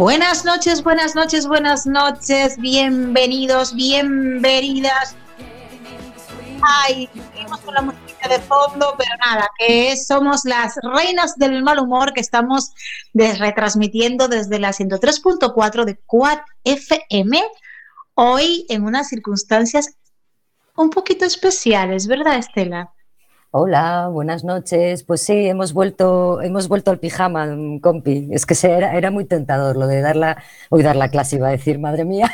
Buenas noches, buenas noches, buenas noches, bienvenidos, bienvenidas. Ay, seguimos con la música de fondo, pero nada, que somos las reinas del mal humor que estamos retransmitiendo desde la 103.4 de Quad FM, hoy en unas circunstancias un poquito especiales, ¿verdad, Estela? Hola, buenas noches. Pues sí, hemos vuelto al pijama, compi. Es que era muy tentador lo de dar la clase, iba a decir, madre mía.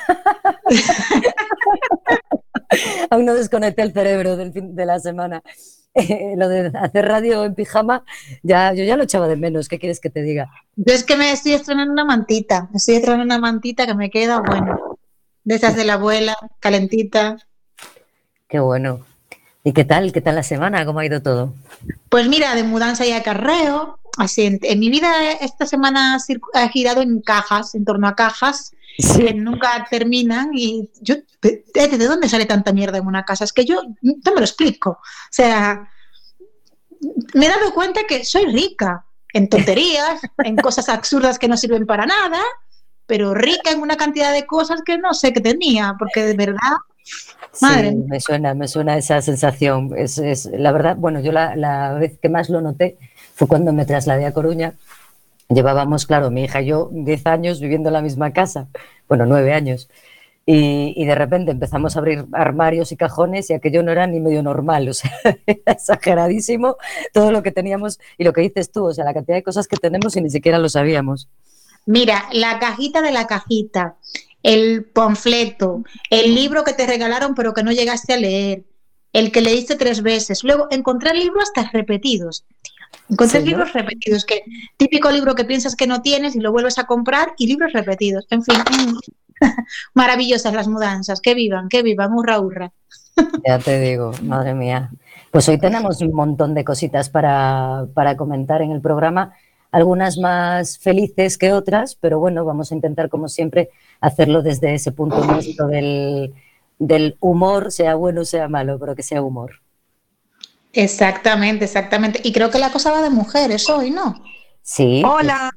Aún no desconecté el cerebro del fin de la semana. Lo de hacer radio en pijama, yo ya lo echaba de menos. ¿Qué quieres que te diga? Yo es que me estoy estrenando una mantita, que me queda, bueno, de esas de la abuela, calentita. Qué bueno. ¿Y qué tal la semana? ¿Cómo ha ido todo? Pues mira, de mudanza y acarreo, así en mi vida esta semana ha girado en cajas, en torno a cajas, sí, que nunca terminan, y yo, ¿de dónde sale tanta mierda en una casa? Es que yo no me lo explico. O sea, me he dado cuenta que soy rica en tonterías, en cosas absurdas que no sirven para nada, pero rica en una cantidad de cosas que no sé que tenía, porque de verdad... Madre. Sí, me suena esa sensación. La verdad, bueno, yo la vez que más lo noté fue cuando me trasladé a Coruña. Llevábamos, claro, mi hija y yo 10 años viviendo en la misma casa, bueno, 9 años, y de repente empezamos a abrir armarios y cajones y aquello no era ni medio normal, o sea, era exageradísimo todo lo que teníamos y lo que dices tú, o sea, la cantidad de cosas que tenemos y ni siquiera lo sabíamos. Mira, la cajita de la cajita, el panfleto, el libro que te regalaron pero que no llegaste a leer, el que leíste 3 veces, luego encontrar libros hasta repetidos. Encontrar sí, libros, ¿no? Repetidos, que típico libro que piensas que no tienes y lo vuelves a comprar, y libros repetidos. En fin, maravillosas las mudanzas, que vivan, hurra, hurra. Ya te digo, madre mía. Pues hoy tenemos un montón de cositas para comentar en el programa, algunas más felices que otras, pero bueno, vamos a intentar, como siempre, hacerlo desde ese punto nuestro del humor, sea bueno o sea malo, pero que sea humor. Exactamente, exactamente. Y creo que la cosa va de mujeres hoy, ¿no? Sí. Hola.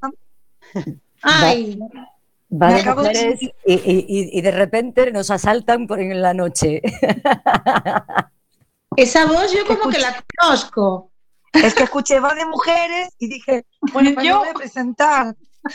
Ay. Va de mujeres y de repente nos asaltan por en la noche. Esa voz yo como que la conozco. Es que escuché va de mujeres y dije, bueno, pues yo voy a presentar.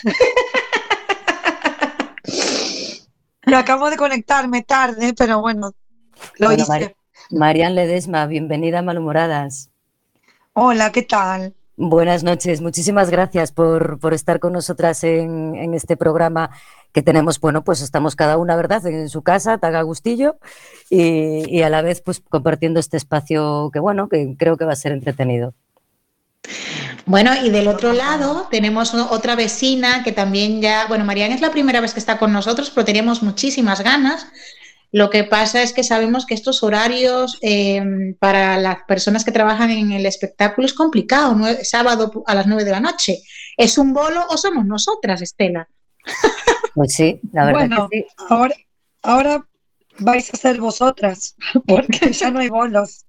Me acabo de conectarme tarde, pero bueno, lo hice. Marian Ledesma, bienvenida a Malhumoradas. Hola, ¿qué tal? Buenas noches, muchísimas gracias por estar con nosotras en este programa que tenemos, bueno, pues estamos cada una, ¿verdad?, en su casa, tan a gustillo, y a la vez pues compartiendo este espacio que, bueno, que creo que va a ser entretenido. Bueno, y del otro lado tenemos otra vecina que también ya, bueno, Marian es la primera vez que está con nosotros, pero teníamos muchísimas ganas. Lo que pasa es que sabemos que estos horarios para las personas que trabajan en el espectáculo es complicado, ¿no? Sábado a las 9 de la noche. ¿Es un bolo o somos nosotras, Estela? Pues sí, la verdad bueno, que sí. Ahora vais a ser vosotras, porque ya no hay bolos.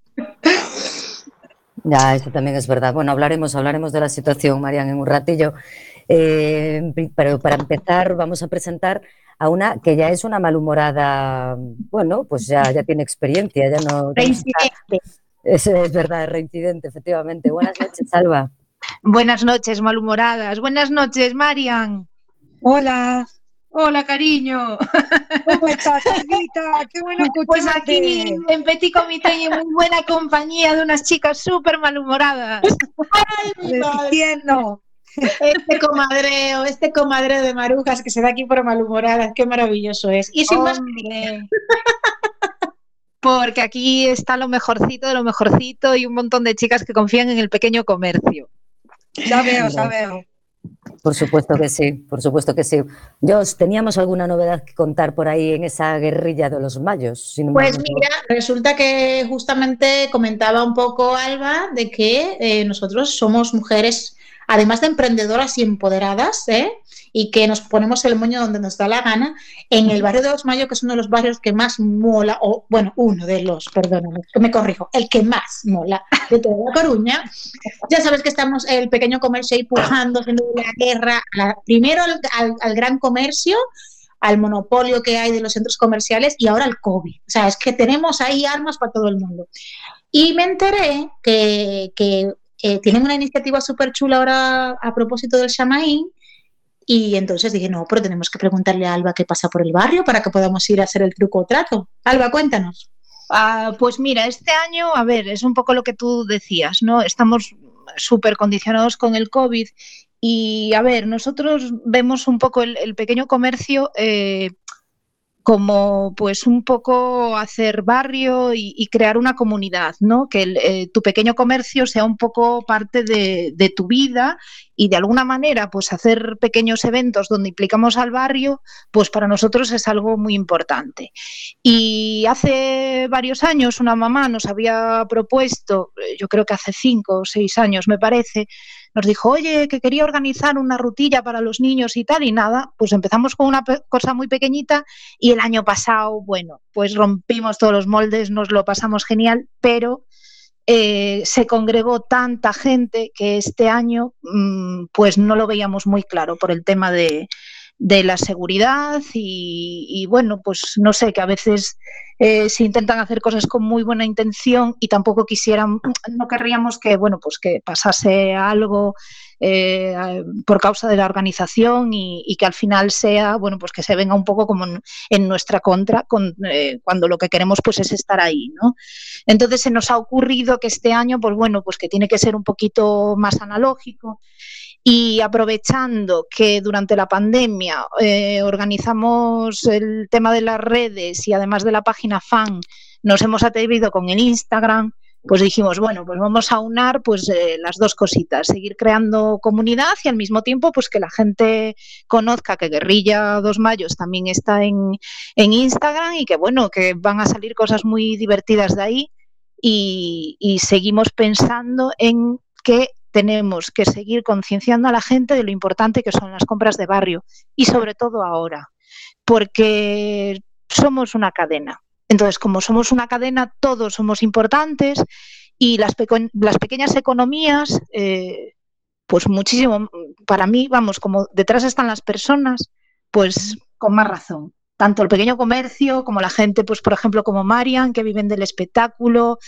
Ya, eso también es verdad. Bueno, hablaremos de la situación, Marian, en un ratillo. Pero para empezar vamos a presentar a una que ya es una malhumorada, bueno, pues ya tiene experiencia, ya no... Reincidente. Es verdad, es reincidente, efectivamente. Buenas noches, Alba. Buenas noches, malhumoradas. Buenas noches, Marian. Hola. Hola, cariño. ¿Cómo estás, Olguita? Qué bueno escucharte. Pues aquí en Petit Comité y en muy buena compañía de unas chicas súper malhumoradas. Entiendo. Este comadreo de marujas que se da aquí por malhumoradas, qué maravilloso es. Y sin más... Porque aquí está lo mejorcito de lo mejorcito y un montón de chicas que confían en el pequeño comercio. Ya veo. Por supuesto que sí, por supuesto que sí. ¿Teníamos alguna novedad que contar por ahí en esa guerrilla de los mayos? Pues mira, resulta que justamente comentaba un poco Alba de que nosotros somos mujeres, además de emprendedoras y empoderadas, y que nos ponemos el moño donde nos da la gana, en el barrio de Los Mayos, que es uno de los barrios que más mola, o bueno, perdóname, me corrijo, el que más mola de toda La Coruña. Ya sabes que estamos el pequeño comercio ahí pujando, haciendo la guerra, primero al gran comercio, al monopolio que hay de los centros comerciales y ahora al COVID. O sea, es que tenemos ahí armas para todo el mundo. Y me enteré que tienen una iniciativa súper chula ahora a propósito del Xamaín, y entonces dije, no, pero tenemos que preguntarle a Alba qué pasa por el barrio para que podamos ir a hacer el truco o trato. Alba, cuéntanos. Pues mira, este año, a ver, es un poco lo que tú decías, ¿no? Estamos súper condicionados con el COVID y, a ver, nosotros vemos un poco el pequeño comercio como pues un poco hacer barrio y crear una comunidad, ¿no? Que tu pequeño comercio sea un poco parte de tu vida y de alguna manera pues hacer pequeños eventos donde implicamos al barrio, pues para nosotros es algo muy importante. Y hace varios años una mamá nos había propuesto, yo creo que hace 5 o 6 años me parece, nos dijo, oye, que quería organizar una rutilla para los niños y tal, y nada, pues empezamos con una cosa muy pequeñita y el año pasado, bueno, pues rompimos todos los moldes, nos lo pasamos genial, pero se congregó tanta gente que este año pues no lo veíamos muy claro por el tema de la seguridad y bueno, pues no sé, que a veces se intentan hacer cosas con muy buena intención y tampoco no querríamos que, bueno, pues que pasase algo por causa de la organización y que al final sea, bueno, pues que se venga un poco como en nuestra contra cuando lo que queremos pues es estar ahí, ¿no? Entonces se nos ha ocurrido que este año, pues bueno, pues que tiene que ser un poquito más analógico. Y aprovechando que durante la pandemia organizamos el tema de las redes y además de la página fan, nos hemos atrevido con el Instagram, pues dijimos, bueno, pues vamos a unar pues las dos cositas, seguir creando comunidad y al mismo tiempo pues que la gente conozca que Guerrilla 2 Mayos también está en Instagram y que bueno, que van a salir cosas muy divertidas de ahí y seguimos pensando en que tenemos que seguir concienciando a la gente de lo importante que son las compras de barrio y sobre todo ahora, porque somos una cadena. Entonces, como somos una cadena, todos somos importantes y las pequeñas economías, pues muchísimo, para mí, vamos, como detrás están las personas, pues con más razón. Tanto el pequeño comercio como la gente, pues por ejemplo, como Marian, que viven del espectáculo,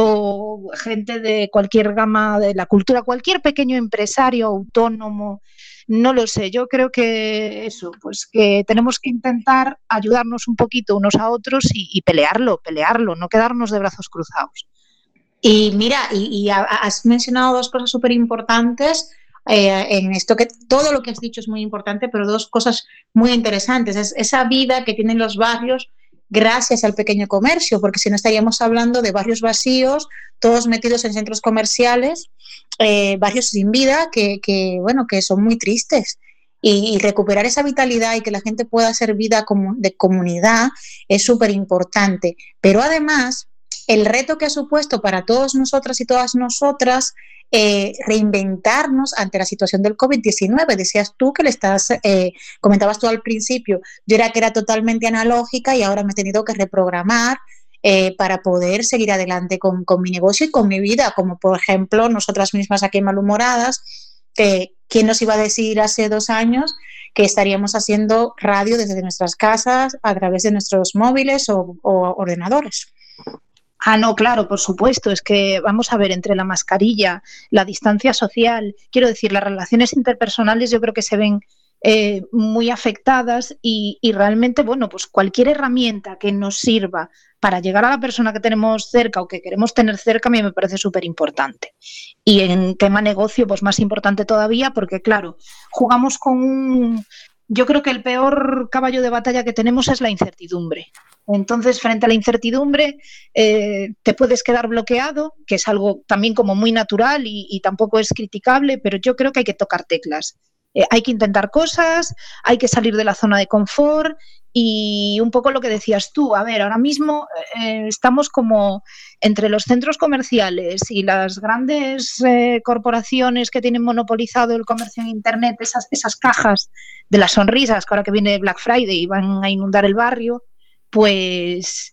o gente de cualquier gama de la cultura, cualquier pequeño empresario, autónomo, no lo sé. Yo creo que eso, pues que tenemos que intentar ayudarnos un poquito unos a otros y pelearlo, no quedarnos de brazos cruzados. Y mira, y has mencionado 2 cosas súper importantes. En esto, que todo lo que has dicho es muy importante, pero 2 cosas muy interesantes. Es esa vida que tienen los barrios gracias al pequeño comercio, porque si no estaríamos hablando de barrios vacíos, todos metidos en centros comerciales, barrios sin vida bueno, que son muy tristes. Y recuperar esa vitalidad y que la gente pueda hacer vida de comunidad es súper importante. Pero además, el reto que ha supuesto para todos nosotras y todas nosotras reinventarnos ante la situación del COVID-19. Decías tú que comentabas tú al principio, yo era totalmente analógica y ahora me he tenido que reprogramar para poder seguir adelante con mi negocio y con mi vida, como por ejemplo nosotras mismas aquí en Malhumoradas, que ¿quién nos iba a decir hace 2 años que estaríamos haciendo radio desde nuestras casas a través de nuestros móviles o ordenadores? Ah, no, claro, por supuesto. Es que vamos a ver, entre la mascarilla, la distancia social, quiero decir, las relaciones interpersonales yo creo que se ven muy afectadas y realmente, bueno, pues cualquier herramienta que nos sirva para llegar a la persona que tenemos cerca o que queremos tener cerca a mí me parece súper importante. Y en tema negocio, pues más importante todavía porque, claro, jugamos con yo creo que el peor caballo de batalla que tenemos es la incertidumbre. Entonces, frente a la incertidumbre, te puedes quedar bloqueado, que es algo también como muy natural y tampoco es criticable, pero yo creo que hay que tocar teclas. hay que intentar cosas, hay que salir de la zona de confort y un poco lo que decías tú, a ver, ahora mismo estamos como entre los centros comerciales y las grandes corporaciones que tienen monopolizado el comercio en Internet, esas cajas de las sonrisas, que ahora que viene Black Friday y van a inundar el barrio, pues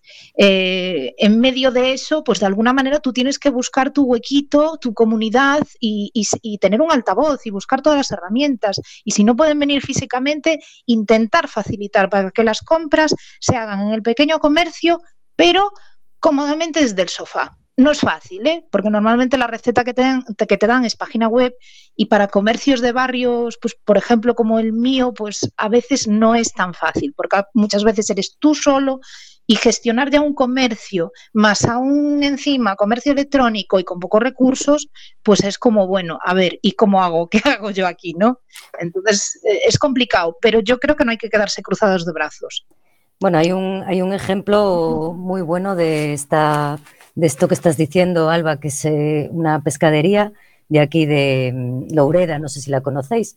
en medio de eso, pues de alguna manera tú tienes que buscar tu huequito, tu comunidad y tener un altavoz y buscar todas las herramientas. Y si no pueden venir físicamente, intentar facilitar para que las compras se hagan en el pequeño comercio, pero cómodamente desde el sofá. No es fácil, porque normalmente la receta que te dan es página web y para comercios de barrios, pues por ejemplo como el mío, pues a veces no es tan fácil, porque muchas veces eres tú solo y gestionar ya un comercio, más aún encima comercio electrónico y con pocos recursos, pues es como, bueno, a ver, ¿y cómo hago? ¿Qué hago yo aquí, no? Entonces es complicado, pero yo creo que no hay que quedarse cruzados de brazos. Bueno, hay un ejemplo muy bueno de esto que estás diciendo, Alba, que es una pescadería de aquí de Loureda, no sé si la conocéis.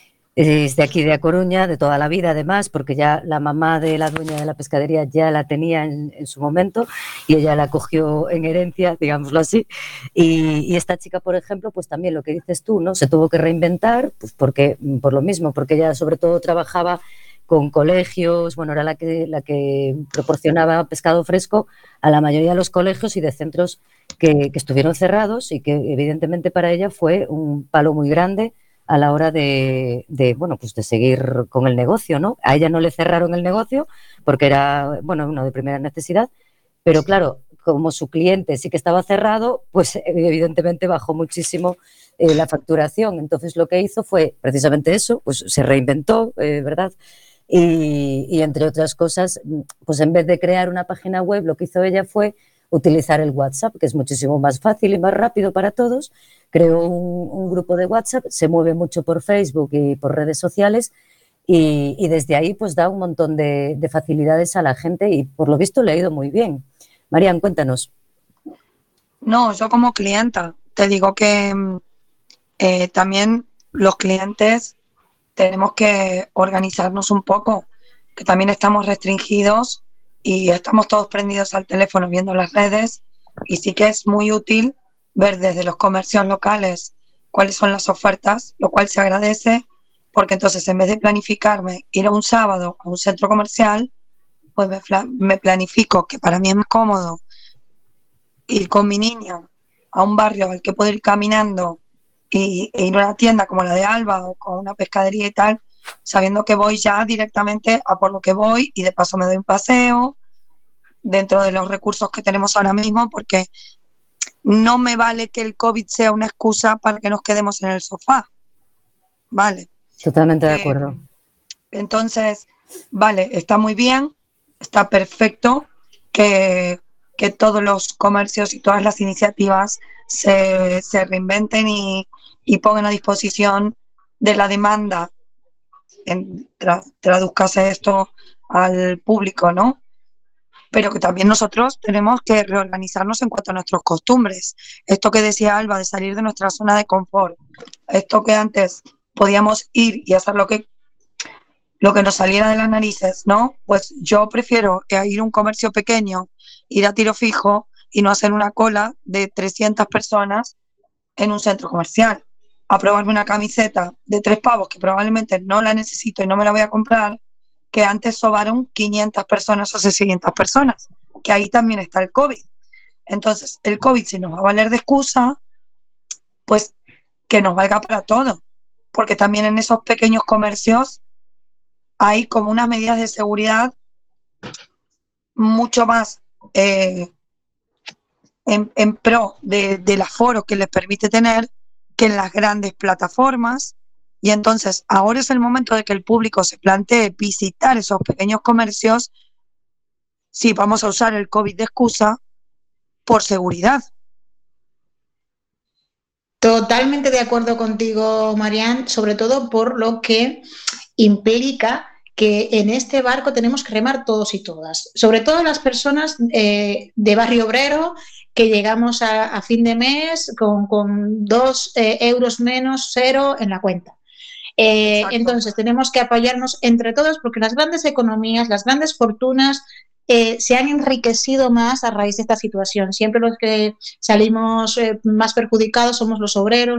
Es de aquí de A Coruña, de toda la vida además, porque ya la mamá de la dueña de la pescadería ya la tenía en su momento y ella la cogió en herencia, digámoslo así. Y esta chica, por ejemplo, pues también lo que dices tú, ¿no? Se tuvo que reinventar, pues por lo mismo, porque ella sobre todo trabajaba con colegios, bueno, era la que proporcionaba pescado fresco a la mayoría de los colegios y de centros que estuvieron cerrados y que evidentemente para ella fue un palo muy grande a la hora de seguir con el negocio, ¿no? A ella no le cerraron el negocio porque era, bueno, uno de primera necesidad, pero claro, como su cliente sí que estaba cerrado, pues evidentemente bajó muchísimo la facturación. Entonces lo que hizo fue precisamente eso, pues se reinventó, ¿verdad? Y entre otras cosas, pues en vez de crear una página web, lo que hizo ella fue utilizar el WhatsApp, que es muchísimo más fácil y más rápido para todos. Creó un grupo de WhatsApp, se mueve mucho por Facebook y por redes sociales y desde ahí pues da un montón de facilidades a la gente y por lo visto le ha ido muy bien. Marian, cuéntanos. No, yo como clienta te digo que también los clientes tenemos que organizarnos un poco, que también estamos restringidos y estamos todos prendidos al teléfono viendo las redes y sí que es muy útil ver desde los comercios locales cuáles son las ofertas, lo cual se agradece porque entonces en vez de planificarme ir a un sábado a un centro comercial, pues me planifico, que para mí es más cómodo ir con mi niña a un barrio al que puedo ir caminando e ir a una tienda como la de Alba o con una pescadería y tal, sabiendo que voy ya directamente a por lo que voy y de paso me doy un paseo dentro de los recursos que tenemos ahora mismo, porque no me vale que el COVID sea una excusa para que nos quedemos en el sofá. Vale. Totalmente de acuerdo. Entonces, vale, está muy bien, está perfecto que todos los comercios y todas las iniciativas se reinventen y pongan a disposición de la demanda, traduzcase esto al público, ¿no? Pero que también nosotros tenemos que reorganizarnos en cuanto a nuestras costumbres. Esto que decía Alba, de salir de nuestra zona de confort, esto que antes podíamos ir y hacer lo que nos saliera de las narices, ¿no? Pues yo prefiero ir a un comercio pequeño, ir a tiro fijo y no hacer una cola de 300 personas en un centro comercial, a probarme una camiseta de 3 pavos que probablemente no la necesito y no me la voy a comprar, que antes sobaron 500 personas o 600 personas, que ahí también está el COVID. Entonces, el COVID, si nos va a valer de excusa, pues que nos valga para todo, porque también en esos pequeños comercios hay como unas medidas de seguridad mucho más en pro del aforo que les permite tener que en las grandes plataformas. Y entonces ahora es el momento de que el público se plantee visitar esos pequeños comercios si vamos a usar el COVID de excusa por seguridad. Totalmente de acuerdo contigo, Marian, sobre todo por lo que implica que en este barco tenemos que remar todos y todas, sobre todo las personas de barrio obrero que llegamos a fin de mes con 2 euros menos, 0 en la cuenta. Entonces tenemos que apoyarnos entre todos porque las grandes economías, las grandes fortunas se han enriquecido más a raíz de esta situación. Siempre los que salimos más perjudicados somos los obreros,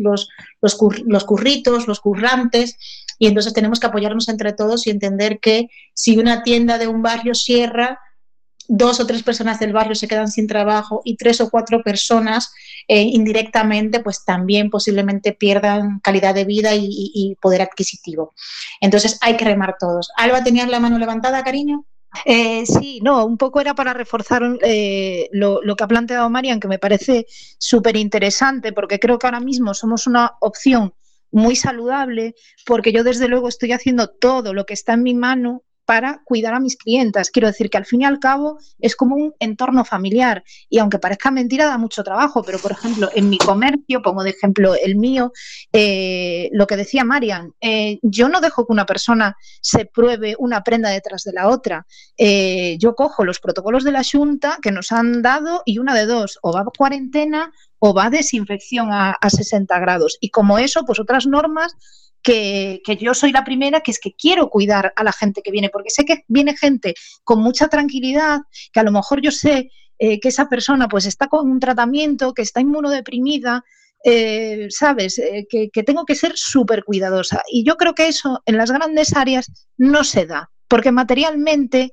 los curritos, los currantes, y entonces tenemos que apoyarnos entre todos y entender que si una tienda de un barrio cierra, 2 o 3 personas del barrio se quedan sin trabajo y 3 o 4 personas indirectamente pues también posiblemente pierdan calidad de vida y poder adquisitivo. Entonces hay que remar todos. Alba, ¿tenías la mano levantada, cariño? Sí, no, un poco era para reforzar lo que ha planteado Marian, que me parece súper interesante, porque creo que ahora mismo somos una opción muy saludable, porque yo desde luego estoy haciendo todo lo que está en mi mano para cuidar a mis clientas. Quiero decir que al fin y al cabo es como un entorno familiar y aunque parezca mentira da mucho trabajo, pero por ejemplo en mi comercio, pongo de ejemplo el mío, lo que decía Marian, yo no dejo que una persona se pruebe una prenda detrás de la otra. Yo cojo los protocolos de la Xunta que nos han dado y una de dos, o va a cuarentena o va a desinfección a 60 grados. Y como eso, pues otras normas que yo soy la primera que es que quiero cuidar a la gente que viene, porque sé que viene gente con mucha tranquilidad, que a lo mejor yo sé que esa persona pues está con un tratamiento, que está inmunodeprimida, ¿sabes? Que tengo que ser súper cuidadosa. Y yo creo que eso en las grandes áreas no se da, porque materialmente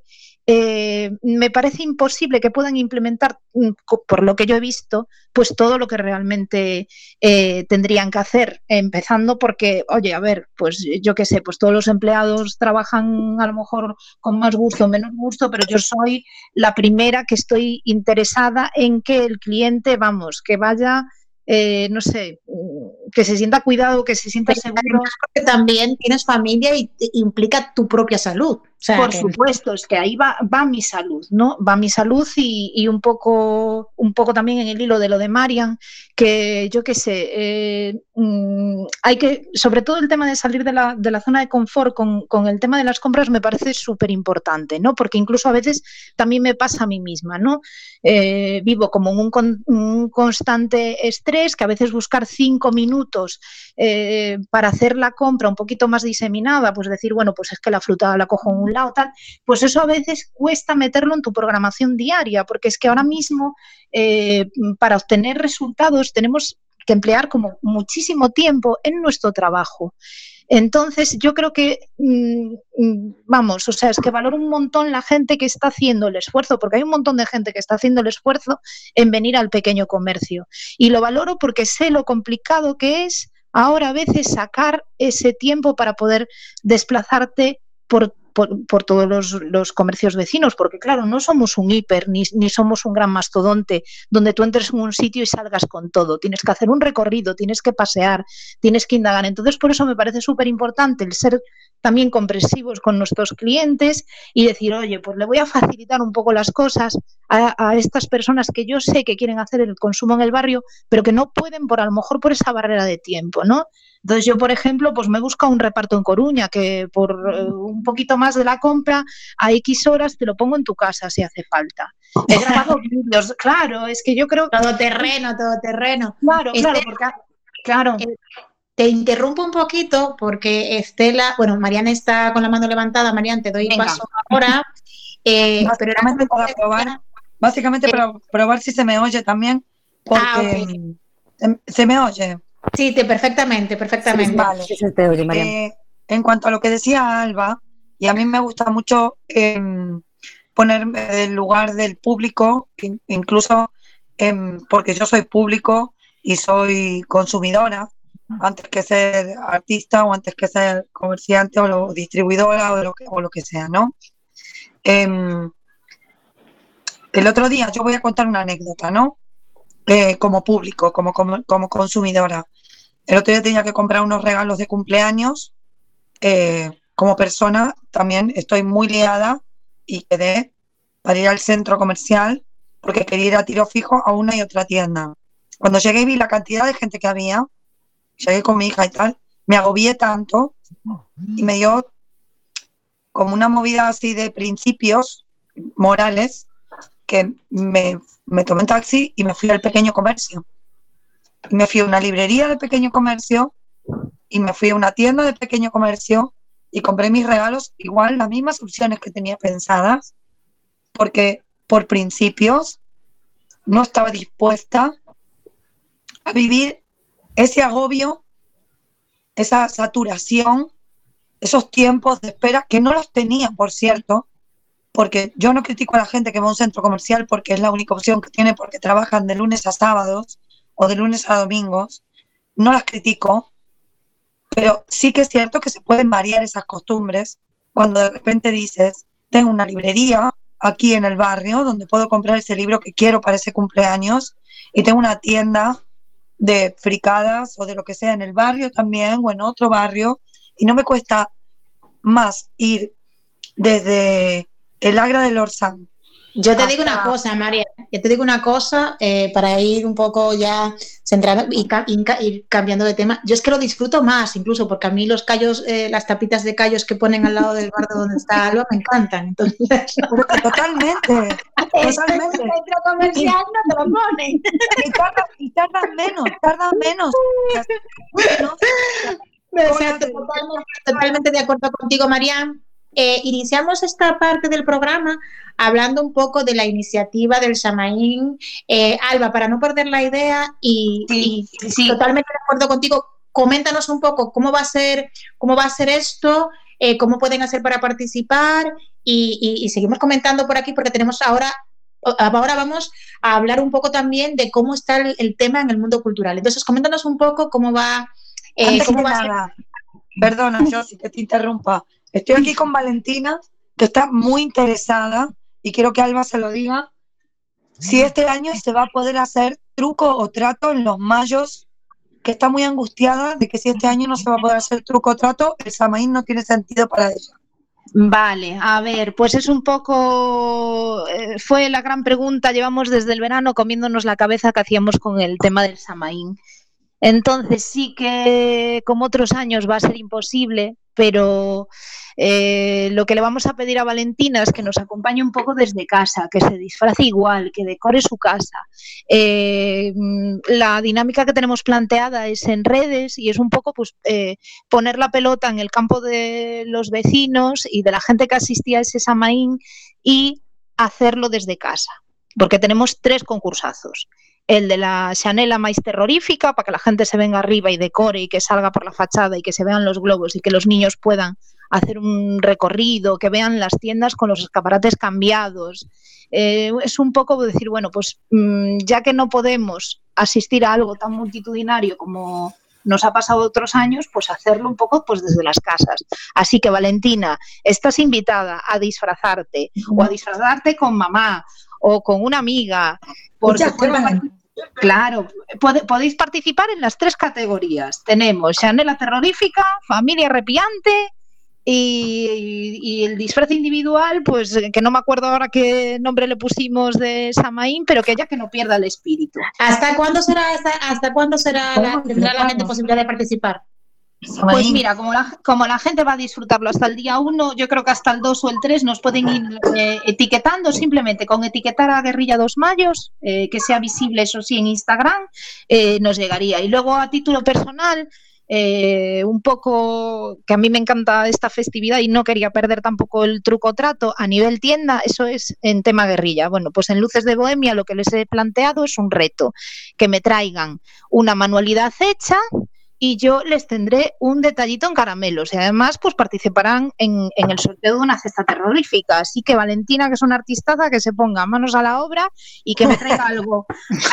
me parece imposible que puedan implementar, por lo que yo he visto, pues todo lo que realmente tendrían que hacer, empezando porque, oye, a ver, pues yo qué sé, pues todos los empleados trabajan a lo mejor con más gusto o menos gusto, pero yo soy la primera que estoy interesada en que el cliente, vamos, que vaya... no sé, que se sienta cuidado, que se sienta seguro. Porque también tienes familia y implica tu propia salud. O sea, por supuesto, es que ahí va mi salud, ¿no? Va mi salud y un poco también en el hilo de lo de Marian, que yo qué sé, hay que, sobre todo el tema de salir de la zona de confort con el tema de las compras me parece súper importante, ¿no? Porque incluso a veces también me pasa a mí misma, ¿no? Vivo como en un constante estrés, que a veces buscar 5 minutos para hacer la compra un poquito más diseminada, pues decir, bueno, pues es que la fruta la cojo en un lado, tal, pues eso a veces cuesta meterlo en tu programación diaria, porque es que ahora mismo para obtener resultados tenemos que emplear como muchísimo tiempo en nuestro trabajo. Entonces, yo creo que, vamos, o sea, es que valoro un montón la gente que está haciendo el esfuerzo, porque hay un montón de gente que está haciendo el esfuerzo en venir al pequeño comercio. Y lo valoro porque sé lo complicado que es ahora a veces sacar ese tiempo para poder desplazarte por todos los comercios vecinos, porque claro, no somos un hiper ni somos un gran mastodonte donde tú entres en un sitio y salgas con todo. Tienes que hacer un recorrido, tienes que pasear, tienes que indagar. Entonces, por eso me parece súper importante el ser también comprensivos con nuestros clientes y decir, oye, pues le voy a facilitar un poco las cosas a estas personas que yo sé que quieren hacer el consumo en el barrio, pero que no pueden a lo mejor por esa barrera de tiempo, ¿no? Entonces yo, por ejemplo, pues me he buscado un reparto en Coruña que por un poquito más de la compra a X horas te lo pongo en tu casa si hace falta. He grabado vídeos, claro, es que yo creo... Todo terreno. Claro, porque... Claro. Te interrumpo un poquito porque Estela, bueno, Marian está con la mano levantada. Marian, te doy paso ahora. Básicamente para probar si se me oye también, porque se me oye. Sí, perfectamente. Sí, vale. Sí, se te oye, Marian. En cuanto a lo que decía Alba, y a mí me gusta mucho ponerme en el lugar del público, incluso porque yo soy público y soy consumidora, antes que ser artista o antes que ser comerciante o distribuidora o lo que sea, ¿no? El otro día yo voy a contar una anécdota, ¿no? Como público, como consumidora. El otro día tenía que comprar unos regalos de cumpleaños. Como persona también estoy muy liada y quedé para ir al centro comercial porque quería ir a tiro fijo a una y otra tienda. Cuando llegué y vi la cantidad de gente que había, llegué con mi hija y tal, me agobié tanto y me dio como una movida así de principios morales que me tomé un taxi y me fui al pequeño comercio. Me fui a una librería del pequeño comercio y me fui a una tienda de pequeño comercio y compré mis regalos, igual las mismas opciones que tenía pensadas, porque por principios no estaba dispuesta a vivir ese agobio, esa saturación, esos tiempos de espera, que no los tenía, por cierto, porque yo no critico a la gente que va a un centro comercial porque es la única opción que tiene, porque trabajan de lunes a sábados o de lunes a domingos, no las critico, pero sí que es cierto que se pueden variar esas costumbres cuando de repente dices, tengo una librería aquí en el barrio donde puedo comprar ese libro que quiero para ese cumpleaños y tengo una tienda de fricadas o de lo que sea en el barrio también o en otro barrio y no me cuesta más ir desde el Agra del Orsán. Yo te digo una cosa, María, para ir un poco ya centrando y ir cambiando de tema. Yo es que lo disfruto más, incluso porque a mí los callos, las tapitas de callos que ponen al lado del bar donde está Alba me encantan. Entonces, totalmente. En el centro comercial no te lo ponen. Y tardan menos. Exacto, totalmente de acuerdo contigo, María. Iniciamos esta parte del programa hablando un poco de la iniciativa del Samaín. Alba, para no perder la idea y totalmente de acuerdo contigo, coméntanos un poco cómo va a ser esto, cómo pueden hacer para participar y seguimos comentando por aquí porque tenemos ahora vamos a hablar un poco también de cómo está el tema en el mundo cultural. Entonces, coméntanos un poco cómo va. Cómo va a ser. Perdona, yo si te interrumpa. Estoy aquí con Valentina, que está muy interesada, y quiero que Alba se lo diga, si este año se va a poder hacer truco o trato en los mayos, que está muy angustiada de que si este año no se va a poder hacer truco o trato, el Samaín no tiene sentido para ella. Vale, a ver, pues es un poco, fue la gran pregunta, llevamos desde el verano comiéndonos la cabeza que hacíamos con el tema del Samaín. Entonces sí que como otros años va a ser imposible, pero lo que le vamos a pedir a Valentina es que nos acompañe un poco desde casa, que se disfrace igual, que decore su casa. La dinámica que tenemos planteada es en redes y es un poco pues, poner la pelota en el campo de los vecinos y de la gente que asistía a ese Samaín y hacerlo desde casa, porque tenemos 3 concursazos. El de la Xanela máis terrorífica, para que la gente se venga arriba y decore y que salga por la fachada y que se vean los globos y que los niños puedan hacer un recorrido, que vean las tiendas con los escaparates cambiados. Es un poco decir, bueno, pues ya que no podemos asistir a algo tan multitudinario como nos ha pasado otros años, pues hacerlo un poco pues desde las casas. Así que, Valentina, estás invitada a disfrazarte o a disfrazarte con mamá o con una amiga. Porque claro, podéis participar en las 3 categorías. Tenemos Xanela terrorífica, familia arrepiante y el disfraz individual, pues que no me acuerdo ahora qué nombre le pusimos de Samaín, pero que ya que no pierda el espíritu. ¿Hasta cuándo tendrá la gente posibilidad de participar? Pues mira, como la gente va a disfrutarlo hasta el día 1, yo creo que hasta el 2 o el 3 nos pueden ir etiquetando, simplemente con etiquetar a Guerrilla 2 Mayos, que sea visible, eso sí, en Instagram, nos llegaría. Y luego a título personal, un poco que a mí me encanta esta festividad y no quería perder tampoco el truco trato a nivel tienda, eso es en tema guerrilla. Bueno, pues en Luces de Bohemia lo que les he planteado es un reto, que me traigan una manualidad hecha y yo les tendré un detallito en caramelos y además pues participarán en el sorteo de una cesta terrorífica. Así que Valentina, que es una artistaza, que se ponga manos a la obra y que me traiga algo.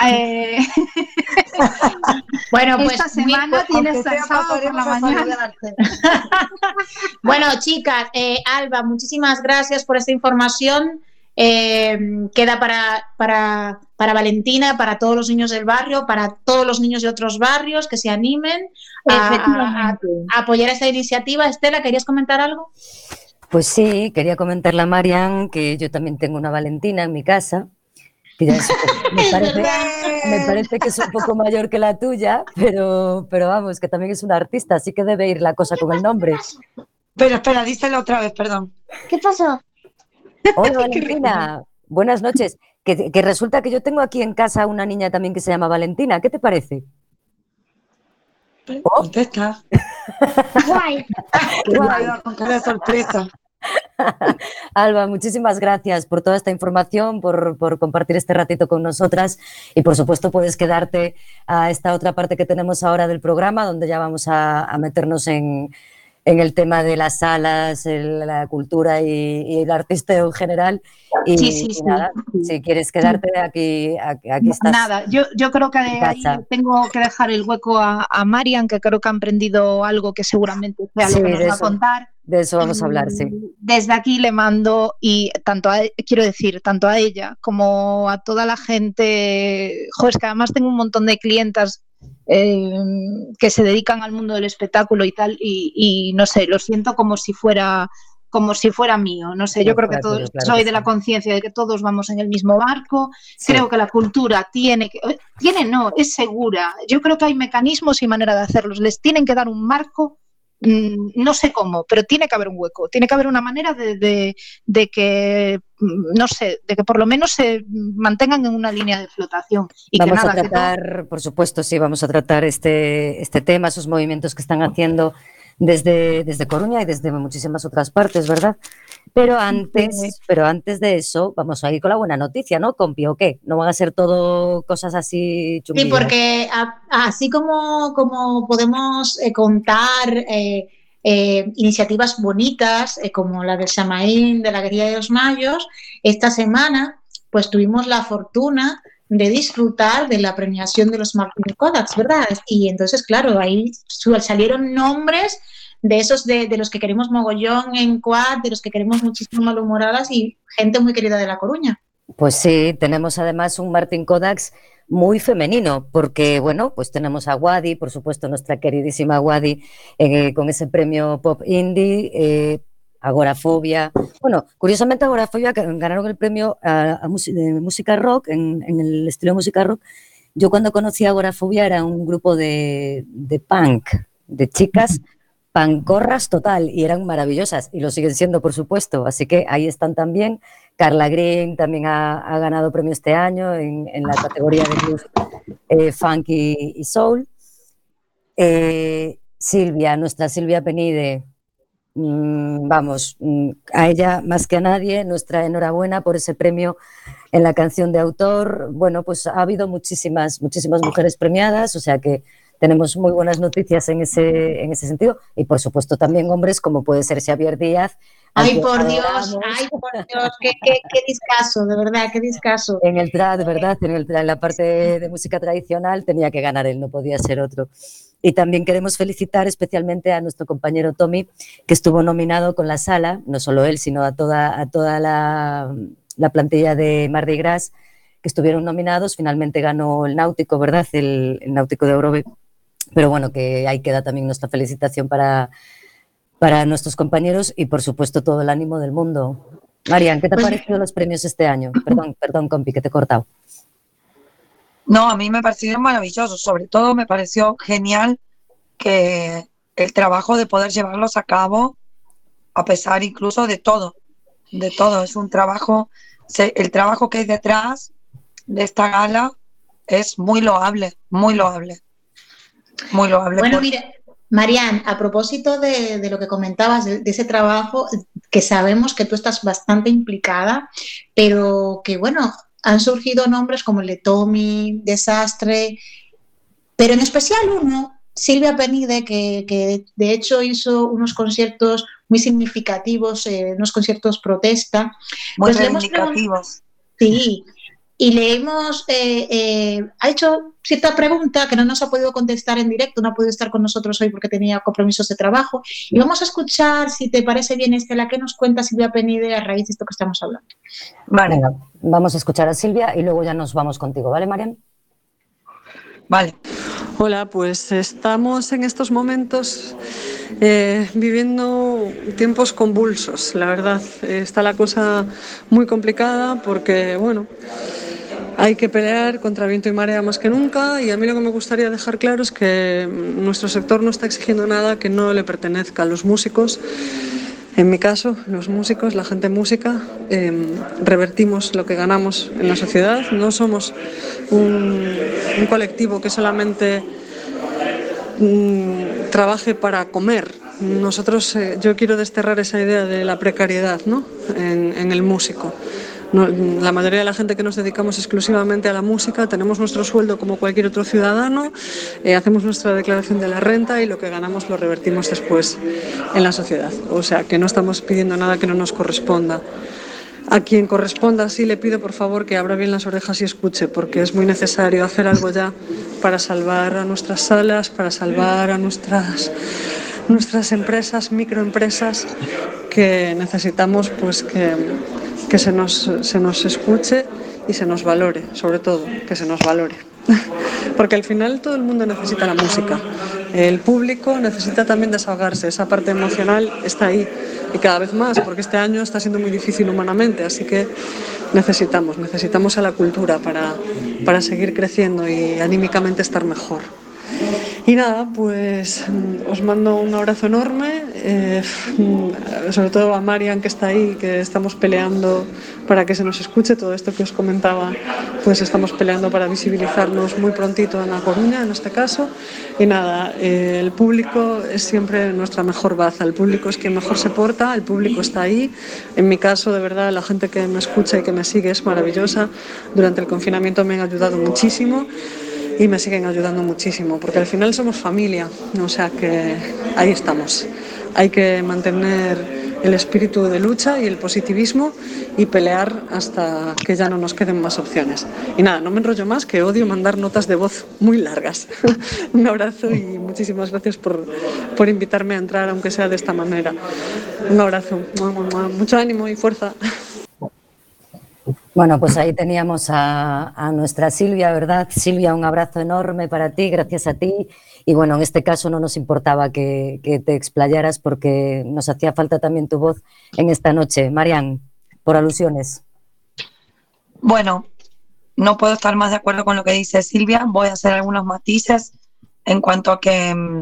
Bueno, pues esta semana tienes sábado por la mañana. Bueno, chicas, Alba, muchísimas gracias por esta información. Queda para Valentina, para todos los niños del barrio, para todos los niños de otros barrios que se animen a apoyar esta iniciativa. Estela, ¿querías comentar algo? Pues sí, quería comentarle a Marian que yo también tengo una Valentina en mi casa, que ya me parece que es un poco mayor que la tuya, pero vamos, que también es una artista, así que debe ir la cosa con el nombre. Pero espera, díselo otra vez, perdón. ¿Qué pasó? Hola Valentina, buenas noches. Que resulta que yo tengo aquí en casa una niña también que se llama Valentina, ¿qué te parece? Contesta. Guay. Con cara de sorpresa. Alba, muchísimas gracias por toda esta información, por compartir este ratito con nosotras y por supuesto puedes quedarte a esta otra parte que tenemos ahora del programa donde ya vamos a meternos en el tema de las salas, la cultura y el artisteo en general. Y nada, si quieres quedarte aquí estás. Nada, yo creo que ahí tengo que dejar el hueco a Marian, que creo que ha emprendido algo que seguramente sea lo que nos va a contar. De eso vamos a hablar, sí. Desde aquí le mando, y tanto a ella como a toda la gente, es que además tengo un montón de clientas que se dedican al mundo del espectáculo y tal, y no sé, lo siento como si fuera mío, no sé, yo creo que todos, soy de la conciencia de que todos vamos en el mismo barco, creo que la cultura es segura, yo creo que hay mecanismos y manera de hacerlos, les tienen que dar un marco, no sé cómo, pero tiene que haber un hueco, tiene que haber una manera de que, no sé, de que por lo menos se mantengan en una línea de flotación. Y vamos a tratar, por supuesto, sí, vamos a tratar este tema, esos movimientos que están haciendo desde Coruña y desde muchísimas otras partes, ¿verdad? Pero antes de eso, vamos a ir con la buena noticia, ¿no, compi? ¿O qué? ¿No van a ser todo cosas así chunguillas? Sí, porque así como podemos contar iniciativas bonitas, como la del Samaín, de la Guerrilla de los Mayos, esta semana pues tuvimos la fortuna de disfrutar de la premiación de los Martin Kodaks, ¿verdad? Y entonces, claro, ahí salieron nombres de esos de los que queremos mogollón en Quad, de los que queremos muchísimo malhumoradas y gente muy querida de La Coruña. Pues sí, tenemos además un Martin Kodaks muy femenino, porque, bueno, pues tenemos a Wadi, por supuesto, nuestra queridísima Wadi, con ese premio Pop Indie, Agorafobia. Bueno, curiosamente Agorafobia ganaron el premio de música rock, en el estilo de música rock. Yo cuando conocí a Agorafobia era un grupo de punk, de chicas pancorras total, y eran maravillosas, y lo siguen siendo, por supuesto, así que ahí están también. Carla Green también ha ganado premio este año en la categoría de blues, funk y soul. Silvia, nuestra Silvia Penide, vamos, a ella más que a nadie, nuestra enhorabuena por ese premio en la canción de autor. Bueno, pues ha habido muchísimas mujeres premiadas, o sea que tenemos muy buenas noticias en ese sentido, y por supuesto también hombres como puede ser Xavier Díaz. Ay, por Dios, qué discazo, de verdad, qué discazo. En el trad, ¿verdad? En la parte de música tradicional tenía que ganar él, no podía ser otro. Y también queremos felicitar especialmente a nuestro compañero Tommy, que estuvo nominado con la sala, no solo él, sino a toda la plantilla de Mardi Gras, que estuvieron nominados. Finalmente ganó el Náutico, ¿verdad? El Náutico de Ogrove. Pero bueno, que ahí queda también nuestra felicitación para nuestros compañeros y, por supuesto, todo el ánimo del mundo. Marian, ¿qué te han parecido los premios este año? Perdón, compi, que te he cortado. No, a mí me parecieron maravillosos. Sobre todo me pareció genial que el trabajo de poder llevarlos a cabo, a pesar incluso de todo. Es un trabajo, el trabajo que hay detrás de esta gala es muy loable, muy loable. Muy loable. Bueno, mira, Marian, a propósito de lo que comentabas, de ese trabajo, que sabemos que tú estás bastante implicada, pero que, bueno, han surgido nombres como el de Tommy, Desastre, pero en especial uno, Silvia Penide, que de hecho hizo unos conciertos muy significativos, unos conciertos protesta. Muy reivindicativos. Sí. Y le hemos ha hecho cierta pregunta que no nos ha podido contestar en directo, no ha podido estar con nosotros hoy porque tenía compromisos de trabajo. Y vamos a escuchar, si te parece bien, Estela, ¿qué nos cuenta Silvia Penide a raíz de esto que estamos hablando? Vale, venga, vamos a escuchar a Silvia y luego ya nos vamos contigo, ¿vale, Marian? Vale. Hola, pues estamos en estos momentos viviendo tiempos convulsos, la verdad. Está la cosa muy complicada porque, bueno, hay que pelear contra viento y marea más que nunca, y a mí lo que me gustaría dejar claro es que nuestro sector no está exigiendo nada que no le pertenezca a los músicos. En mi caso, los músicos, la gente música, revertimos lo que ganamos en la sociedad. No somos un colectivo que solamente trabaje para comer. Nosotros, yo quiero desterrar esa idea de la precariedad, ¿no? en el músico. No, la mayoría de la gente que nos dedicamos exclusivamente a la música tenemos nuestro sueldo como cualquier otro ciudadano, hacemos nuestra declaración de la renta y lo que ganamos lo revertimos después en la sociedad. O sea, que no estamos pidiendo nada que no nos corresponda. A quien corresponda sí le pido por favor que abra bien las orejas y escuche, porque es muy necesario hacer algo ya para salvar a nuestras salas, para salvar a nuestras empresas, microempresas, que necesitamos pues que se nos escuche y se nos valore, sobre todo, que se nos valore. Porque al final todo el mundo necesita la música. El público necesita también desahogarse, esa parte emocional está ahí y cada vez más, porque este año está siendo muy difícil humanamente, así que necesitamos a la cultura para seguir creciendo y anímicamente estar mejor. Y nada, pues os mando un abrazo enorme, sobre todo a Marian que está ahí, que estamos peleando para que se nos escuche todo esto que os comentaba, pues estamos peleando para visibilizarnos muy prontito en La Coruña, en este caso. Y nada, el público es siempre nuestra mejor baza, el público es quien mejor se porta, el público está ahí. En mi caso, de verdad, la gente que me escucha y que me sigue es maravillosa. Durante el confinamiento me han ayudado muchísimo. Y me siguen ayudando muchísimo, porque al final somos familia, o sea que ahí estamos. Hay que mantener el espíritu de lucha y el positivismo y pelear hasta que ya no nos queden más opciones. Y nada, no me enrollo más, que odio mandar notas de voz muy largas. Un abrazo y muchísimas gracias por invitarme a entrar, aunque sea de esta manera. Un abrazo, mucho ánimo y fuerza. Bueno, pues ahí teníamos a nuestra Silvia, ¿verdad? Silvia, un abrazo enorme para ti, gracias a ti. Y bueno, en este caso no nos importaba que te explayaras porque nos hacía falta también tu voz en esta noche. Marian, por alusiones. Bueno, no puedo estar más de acuerdo con lo que dice Silvia. Voy a hacer algunos matices en cuanto a que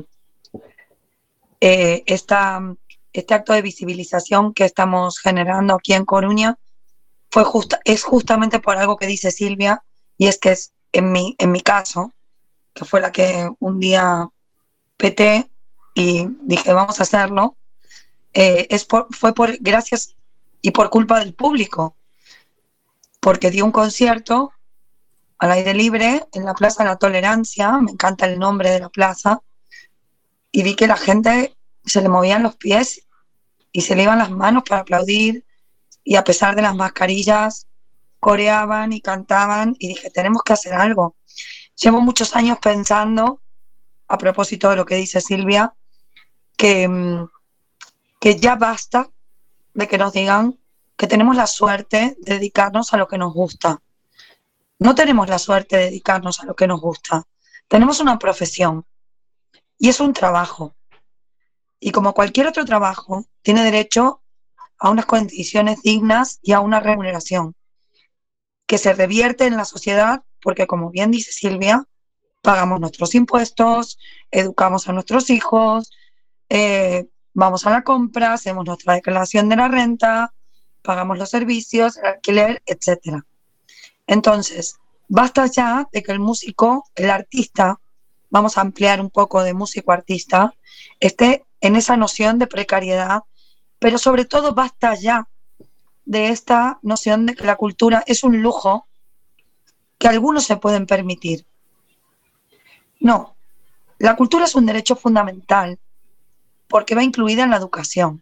este acto de visibilización que estamos generando aquí en Coruña es justamente por algo que dice Silvia, y es que es en mi caso, que fue la que un día y dije vamos a hacerlo, fue por gracias y por culpa del público, porque di un concierto al aire libre en la Plaza de la Tolerancia, me encanta el nombre de la plaza, y vi que la gente se le movían los pies y se le iban las manos para aplaudir, y a pesar de las mascarillas coreaban y cantaban, y dije, tenemos que hacer algo. Llevo muchos años pensando, a propósito de lo que dice Silvia, que ya basta de que nos digan que tenemos la suerte de dedicarnos a lo que nos gusta. No tenemos la suerte de dedicarnos a lo que nos gusta. Tenemos una profesión y es un trabajo. Y como cualquier otro trabajo, tiene derecho a unas condiciones dignas y a una remuneración que se revierte en la sociedad porque, como bien dice Silvia, pagamos nuestros impuestos, educamos a nuestros hijos, vamos a la compra, hacemos nuestra declaración de la renta, pagamos los servicios, el alquiler, etc. Entonces, basta ya de que el músico, el artista, vamos a ampliar un poco de músico-artista, esté en esa noción de precariedad, pero sobre todo basta ya de esta noción de que la cultura es un lujo que algunos se pueden permitir. No, la cultura es un derecho fundamental porque va incluida en la educación.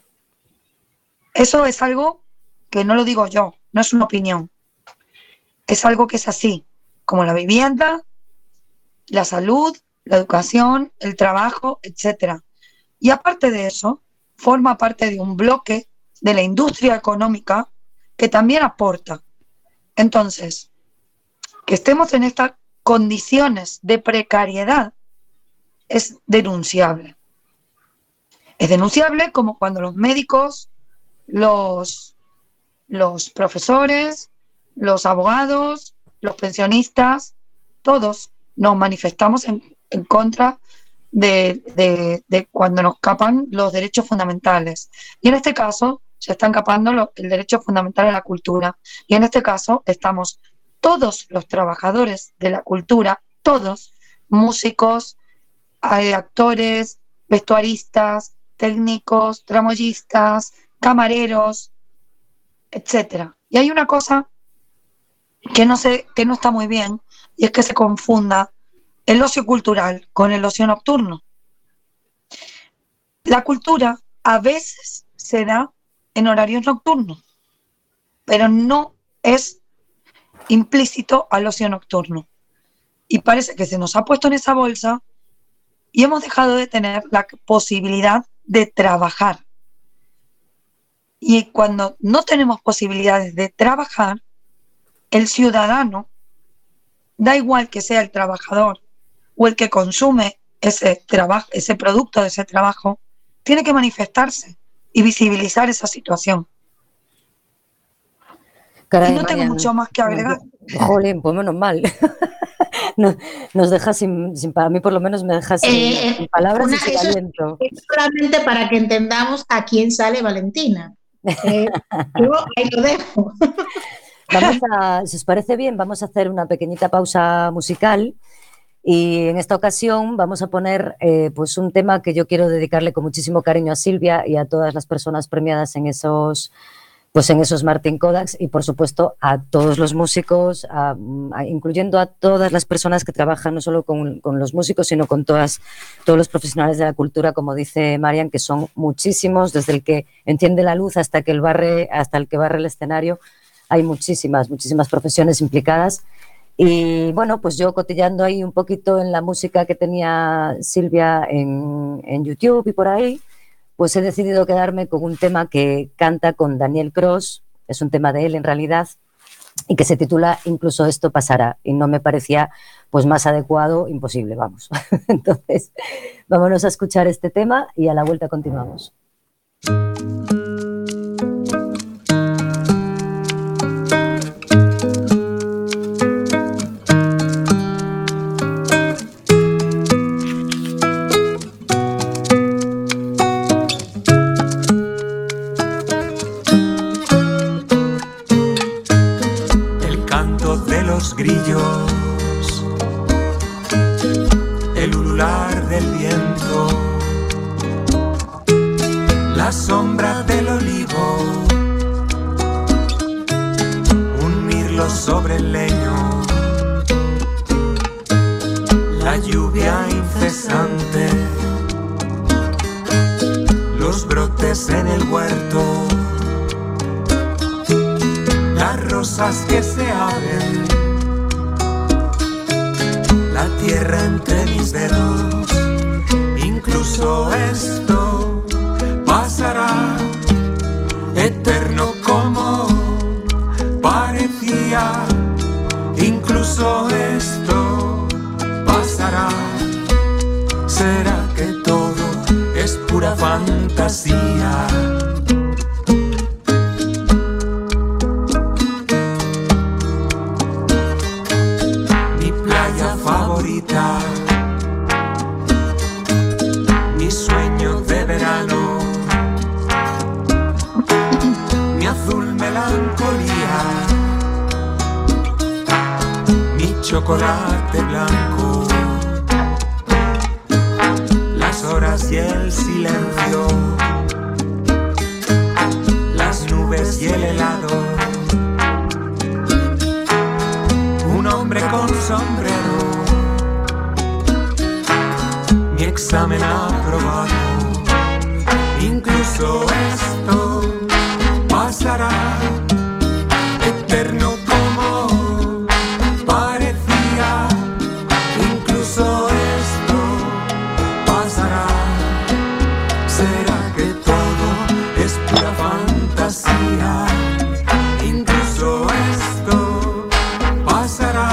Eso es algo que no lo digo yo, no es una opinión. Es algo que es así, como la vivienda, la salud, la educación, el trabajo, etc. Y aparte de eso, forma parte de un bloque de la industria económica que también aporta. Entonces, que estemos en estas condiciones de precariedad es denunciable. Es denunciable como cuando los médicos, los profesores, los abogados, los pensionistas, todos nos manifestamos en contra de cuando nos capan los derechos fundamentales. Y en este caso se está capando el derecho fundamental a la cultura. Y en este caso estamos todos los trabajadores de la cultura, todos, músicos, hay actores, vestuaristas, técnicos, tramoyistas, camareros, etcétera. Y hay una cosa que no está muy bien, y es que se confunda el ocio cultural con el ocio nocturno. La cultura a veces se da en horarios nocturnos, pero no es implícito al ocio nocturno. Y parece que se nos ha puesto en esa bolsa y hemos dejado de tener la posibilidad de trabajar. Y cuando no tenemos posibilidades de trabajar, el ciudadano, da igual que sea el trabajador o el que consume ese producto de ese trabajo, tiene que manifestarse y visibilizar esa situación. Caray, y no tengo Marian, mucho más que agregar. Jolín, pues menos mal. Nos deja para mí por lo menos me deja sin palabras y sin aliento. Es solamente para que entendamos a quién sale Valentina. Yo ahí lo dejo. Si os parece bien, vamos a hacer una pequeñita pausa musical y en esta ocasión vamos a poner pues un tema que yo quiero dedicarle con muchísimo cariño a Silvia y a todas las personas premiadas en esos Martin Kodaks y por supuesto a todos los músicos, incluyendo a todas las personas que trabajan no solo con los músicos, sino con todos los profesionales de la cultura, como dice Marian, que son muchísimos, desde el que enciende la luz hasta el que barre el escenario. Hay muchísimas profesiones implicadas. Y bueno, pues yo cotillando ahí un poquito en la música que tenía Silvia en YouTube y por ahí, pues he decidido quedarme con un tema que canta con Daniel Cross, es un tema de él en realidad, y que se titula Incluso esto pasará, y no me parecía pues más adecuado, imposible, vamos. Entonces, vámonos a escuchar este tema y a la vuelta continuamos. Grillos, el ulular del viento, la sombra del olivo, un mirlo sobre el leño, la lluvia incesante, los brotes en el huerto, las rosas que se abren, la tierra entre mis dedos. Incluso esto pasará, eterno como parecía. Incluso esto pasará. ¿Será que todo es pura fantasía? Mi sueño de verano, mi azul melancolía, mi chocolate blanco, las horas y el silencio, las nubes y el helado, un hombre con sombrero, mi examen aprobado. Incluso esto pasará, eterno como parecía. Incluso esto pasará. ¿Será que todo es pura fantasía? Incluso esto pasará.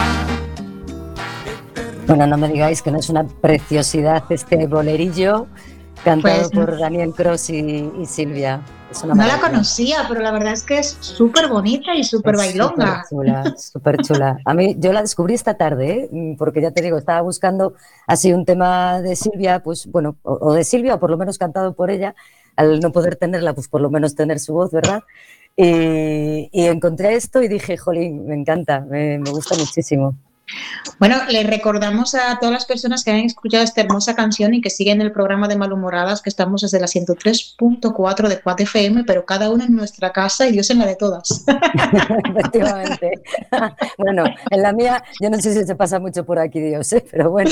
Bueno, no me digáis que no es una preciosidad este bolerillo cantado por Daniel Cross y Silvia. No la conocía, pero la verdad es que es súper bonita y súper bailonga. Súper chula. A mí, yo la descubrí esta tarde, porque ya te digo, estaba buscando así un tema de Silvia, pues bueno, o de Silvia, o por lo menos cantado por ella, al no poder tenerla, pues por lo menos tener su voz, ¿verdad? Y encontré esto y dije, jolín, me encanta, me gusta muchísimo. Bueno, les recordamos a todas las personas que han escuchado esta hermosa canción y que siguen el programa de Malhumoradas, que estamos desde la 103.4 de Cuat FM, pero cada una en nuestra casa y Dios en la de todas. Efectivamente. Bueno, en la mía, yo no sé si se pasa mucho por aquí Dios, pero bueno.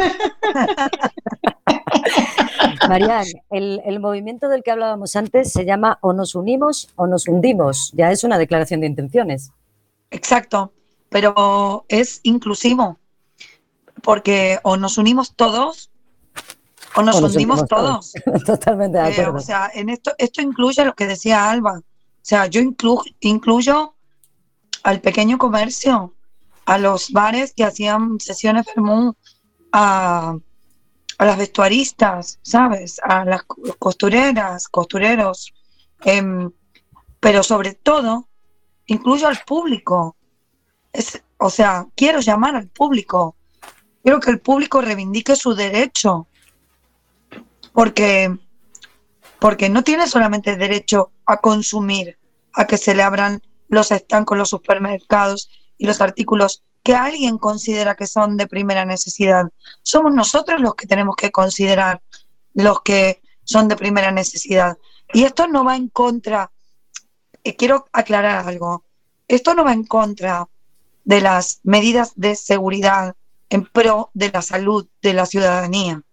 Marian, el movimiento del que hablábamos antes se llama O nos unimos o nos hundimos. Ya es una declaración de intenciones. Exacto, pero es inclusivo, porque o nos unimos todos o nos hundimos todos. Totalmente de acuerdo. O sea, en esto incluye lo que decía Alba. O sea, yo incluyo al pequeño comercio, a los bares que hacían sesiones vermú, a las vestuaristas, ¿sabes? A las costureras, costureros, pero sobre todo incluyo al público. O sea, quiero llamar al público. Quiero que el público reivindique su derecho. Porque no tiene solamente derecho a consumir, a que se le abran los estancos, los supermercados y los artículos que alguien considera que son de primera necesidad. Somos nosotros los que tenemos que considerar los que son de primera necesidad. Y esto no va en contra, quiero aclarar algo, esto no va en contra de las medidas de seguridad en pro de la salud de la ciudadanía.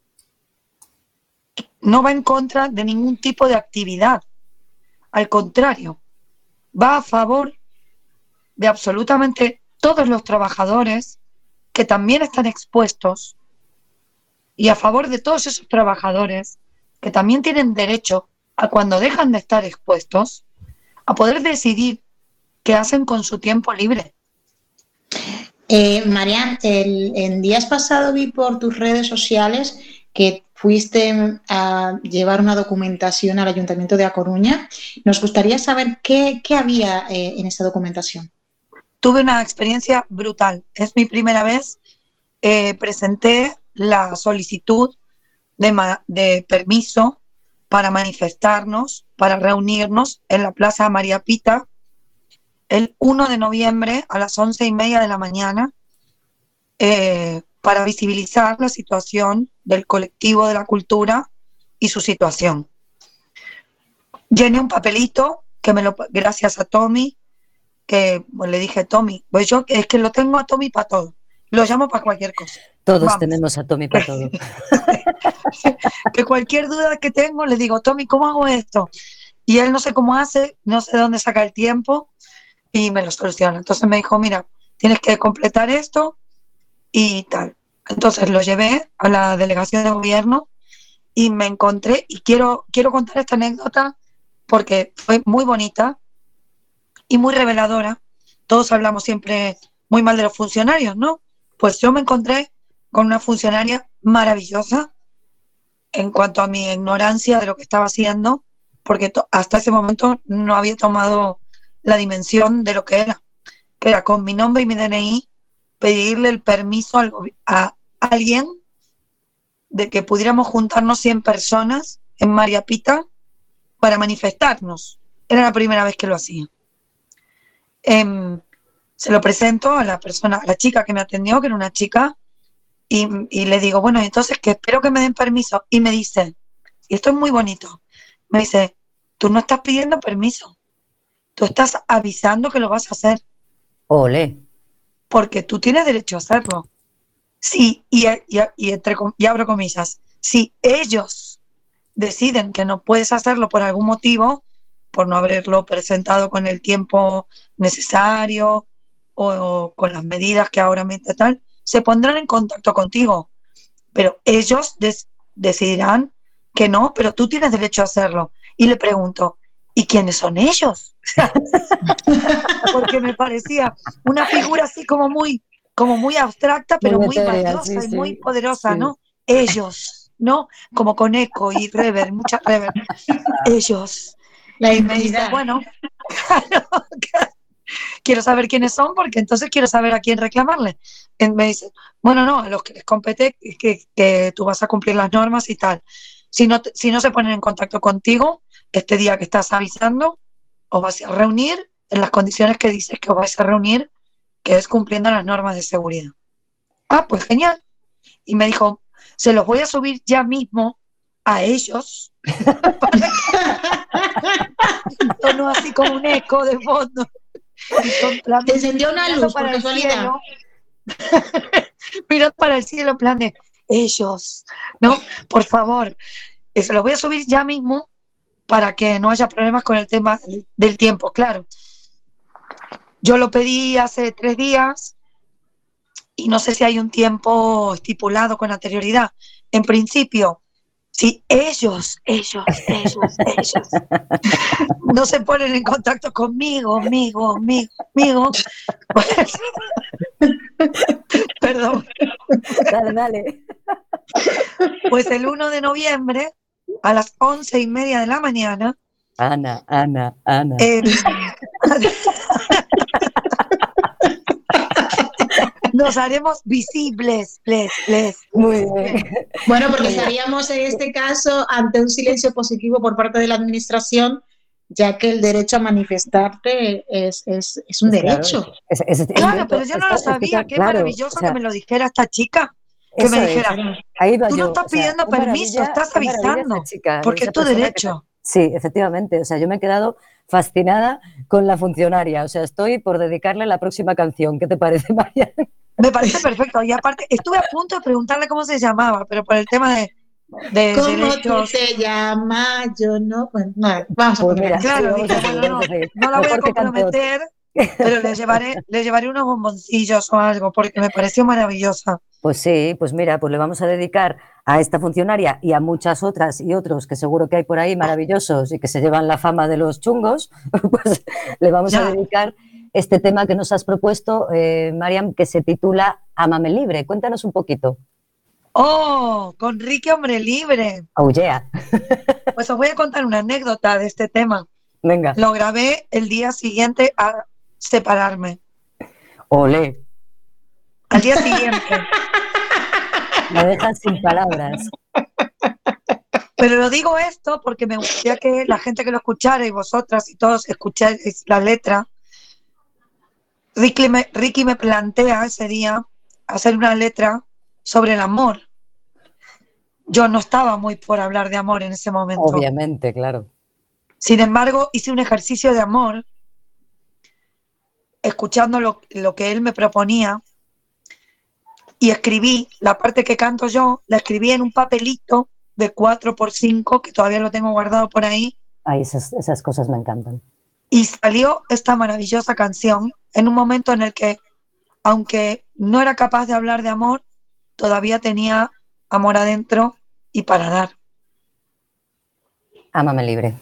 No va en contra de ningún tipo de actividad. Al contrario, va a favor de absolutamente todos los trabajadores que también están expuestos y a favor de todos esos trabajadores que también tienen derecho a, cuando dejan de estar expuestos, a poder decidir qué hacen con su tiempo libre. Marian, en días pasados vi por tus redes sociales que fuiste a llevar una documentación al Ayuntamiento de A Coruña. Nos gustaría saber qué había en esta documentación. Tuve una experiencia brutal. Es mi primera vez. Presenté la solicitud de permiso para manifestarnos, para reunirnos en la Plaza María Pita el 1 de noviembre a las 11:30 de la mañana para visibilizar la situación del colectivo de la cultura y su situación. Llené un papelito gracias a Tommy, que le dije, Tommy, pues yo es que lo tengo a Tommy para todo, lo llamo para cualquier cosa. Todos tenemos a Tommy para todo. Que cualquier duda que tengo le digo, Tommy, ¿cómo hago esto? Y él no sé cómo hace, no sé de dónde saca el tiempo y me lo soluciona. Entonces me dijo, mira, tienes que completar esto y tal. Entonces lo llevé a la delegación de gobierno y me encontré, y quiero contar esta anécdota porque fue muy bonita y muy reveladora. Todos hablamos siempre muy mal de los funcionarios, ¿no? Pues yo me encontré con una funcionaria maravillosa en cuanto a mi ignorancia de lo que estaba haciendo, porque hasta ese momento no había tomado la dimensión de lo que era con mi nombre y mi DNI pedirle el permiso a alguien de que pudiéramos juntarnos 100 personas en María Pita para manifestarnos. Era la primera vez que lo hacía. Se lo presento a la chica que me atendió, que era una chica, y le digo, bueno, entonces que espero que me den permiso. Y me dice, y esto es muy bonito, me dice, tú no estás pidiendo permiso, tú estás avisando que lo vas a hacer. Ole. Porque tú tienes derecho a hacerlo. Sí, y abro comillas, si ellos deciden que no puedes hacerlo por algún motivo, por no haberlo presentado con el tiempo necesario o con las medidas que ahora tal, se pondrán en contacto contigo, pero ellos decidirán que no, pero tú tienes derecho a hacerlo. Y le pregunto, ¿y quiénes son ellos? Porque me parecía una figura así como muy abstracta, pero muy valiosa, sí, y muy poderosa, sí. ¿No? Ellos, ¿no? Como con eco y reverb, mucha reverb. Ellos. La y me dice, bueno, quiero saber quiénes son, porque entonces quiero saber a quién reclamarle. Y me dice, bueno, no, a los que les compete que tú vas a cumplir las normas y tal. Si no se ponen en contacto contigo, este día que estás avisando, os vais a reunir en las condiciones que dices que os vais a reunir que es cumpliendo las normas de seguridad. Ah, pues genial. Y me dijo, se los voy a subir ya mismo a ellos. No así como un eco de fondo. Te encendió una luz por casualidad. Mirando para el cielo en plan de ellos, ¿no? Por favor, se los voy a subir ya mismo para que no haya problemas con el tema del tiempo, claro. Yo lo pedí hace 3 días y no sé si hay un tiempo estipulado con anterioridad. En principio, si ellos no se ponen en contacto conmigo, pues, perdón. Dale. Pues el 1 de noviembre, a las 11:30 de la mañana, Ana. nos haremos visibles. Muy bien. Bueno, porque estaríamos en este caso ante un silencio positivo por parte de la administración, ya que el derecho a manifestarte es un derecho. Claro, pero yo no lo sabía. Qué maravilloso que me lo dijera esta chica. Que me dijera, tú no estás pidiendo permiso, estás avisando, porque es tu derecho. Sí, efectivamente. O sea, yo me he quedado fascinada con la funcionaria. O sea, estoy por dedicarle la próxima canción. ¿Qué te parece, María? Me parece perfecto. Y aparte, estuve a punto de preguntarle cómo se llamaba, pero por el tema de ¿Cómo derechos. tú te llamas? Yo no. Bueno, no, vamos a poner. Claro, dije, no la voy a comprometer, pero le llevaré unos bomboncillos o algo, porque me pareció maravillosa. Pues sí, pues mira, pues le vamos a dedicar a esta funcionaria y a muchas otras y otros que seguro que hay por ahí maravillosos y que se llevan la fama de los chungos, pues le vamos a dedicar este tema que nos has propuesto, Mariam, que se titula Ámame libre. Cuéntanos un poquito. ¡Oh! Con Ricky Hombre Libre. Oh, yeah. Pues os voy a contar una anécdota de este tema. Venga. Lo grabé el día siguiente a separarme. Olé. Al día siguiente. Me dejan sin palabras. Pero lo digo esto porque me gustaría que la gente que lo escuchara y vosotras y todos escucháis la letra. Ricky me plantea ese día hacer una letra sobre el amor. Yo no estaba muy por hablar de amor en ese momento. Obviamente, claro. Sin embargo, hice un ejercicio de amor, escuchando lo que él me proponía, y escribí la parte que canto yo, la escribí en un papelito de 4x5, que todavía lo tengo guardado por ahí. Ay, esas cosas me encantan. Y salió esta maravillosa canción en un momento en el que, aunque no era capaz de hablar de amor, todavía tenía amor adentro y para dar. Ámame libre.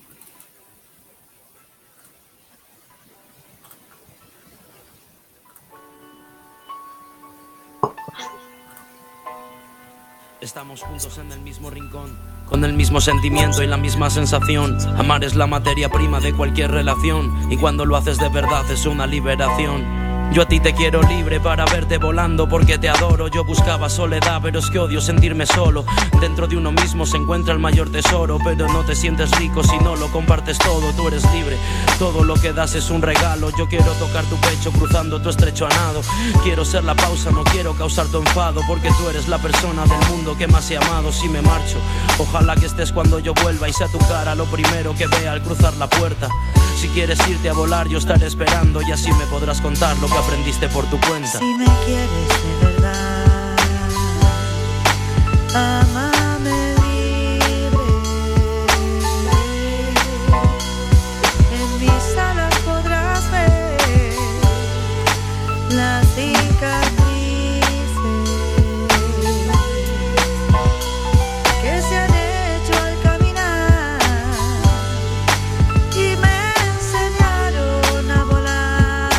Estamos juntos en el mismo rincón, con el mismo sentimiento y la misma sensación. Amar es la materia prima de cualquier relación, y cuando lo haces de verdad es una liberación. Yo a ti te quiero libre para verte volando porque te adoro. Yo buscaba soledad, pero es que odio sentirme solo. Dentro de uno mismo se encuentra el mayor tesoro, pero no te sientes rico si no lo compartes todo. Tú eres libre, todo lo que das es un regalo. Yo quiero tocar tu pecho cruzando tu estrecho a nado. Quiero ser la pausa, no quiero causar tu enfado, porque tú eres la persona del mundo que más he amado. Si me marcho, ojalá que estés cuando yo vuelva y sea tu cara lo primero que vea al cruzar la puerta. Si quieres irte a volar, yo estaré esperando, y así me podrás contar lo que aprendiste por tu cuenta. Si me quieres de verdad, ámame libre. En mis alas podrás ver las cicatrices que se han hecho al caminar y me enseñaron a volar.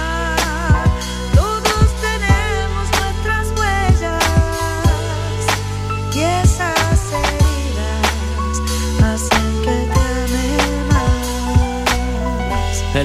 Todos tenemos nuestras huellas